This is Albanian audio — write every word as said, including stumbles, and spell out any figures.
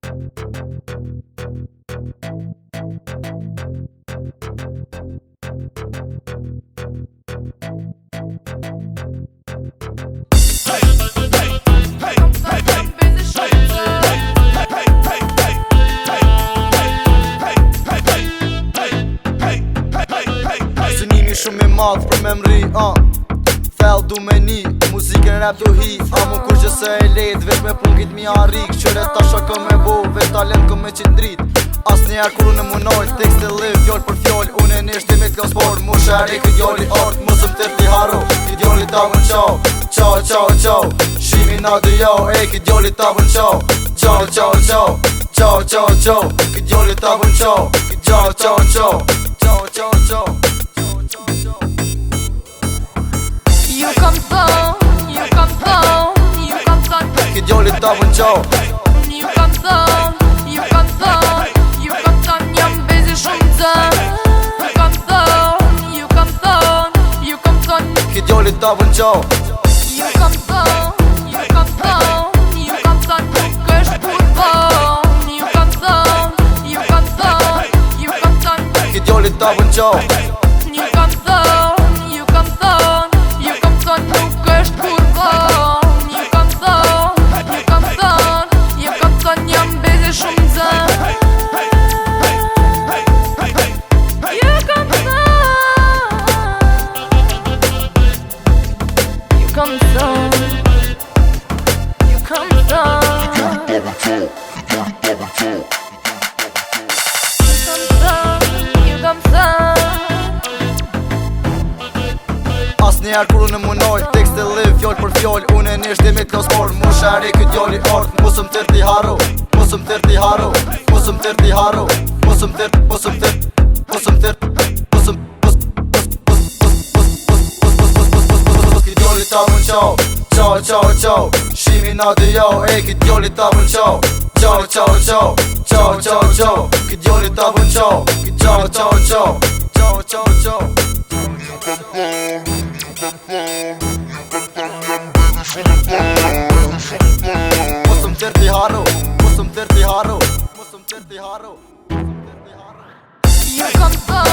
Synimi shumë i madh për me mri, uh. Thell du me ni, muzikën rap du hi. A mu kur që se e lejt, veç me punkit mi arrik. Qëre ta shaka me bo, veç talent këm me qindrit. As njerë kur unë munoj, tekst e liv, fjall për fjall. Unë e nishti me t'kon sport, mu shari këtë djali art. Musëm tër t'i haro, këtë djali ta vën qau. Qau, qau, qau, shimi na du jau. E këtë djali ta vën qau. Qau, qau, qau, qau, qau, qau, këtë djali ta vën qau. Qau, qau, qau, qau, qau, qau. Ju kam thon, ju kam thon, ju kam thon Këtë djali ta vën qau. Ju kam thon, ju kam thon, ju kam thon jam bezi shumë zën. Ju kam thon, ju kam thon, ju kam thon Këtë djali ta vën qau. Ju kam thon, ju kam thon, ju kam thon nuk është kur bon. Ju kam thon, ju kam thon, ju kam thon Këtë djali ta vën qau. Ju kam thon, ju kam thon, ju kam thon nuk është kur bon. Ju kam thon, ju kam thon, ju kam thon jam bezi shumë zën. Ju kam thon, ju kam thon, ju kam thon. You come thon. As njerë kur unë munoj, tekst e liv, fjall për fjall. Unë e nishti me t'kon sport, mu shari këtë djali art. Musëm tër t'i haro, musëm tër t'i haro, musëm tër t'i haro, musëm tër, musëm tër, musëm tër, musëm, mus, mus, mus, mus, mus, mus, mus, mus, mus, mus, mus, mus, mus, këtë djali ta vën qau. Qau, qau, qau, shimi na du jau. E këtë djali ta vën qau. Qau, qau, qau, qau, qau, qau, këtë djali ta vën qau. Qau, qau, qau, qau, qau, qau. Musëm tër t'i haro, musëm tër t'i haro, musëm tër t'i haro. You come thon.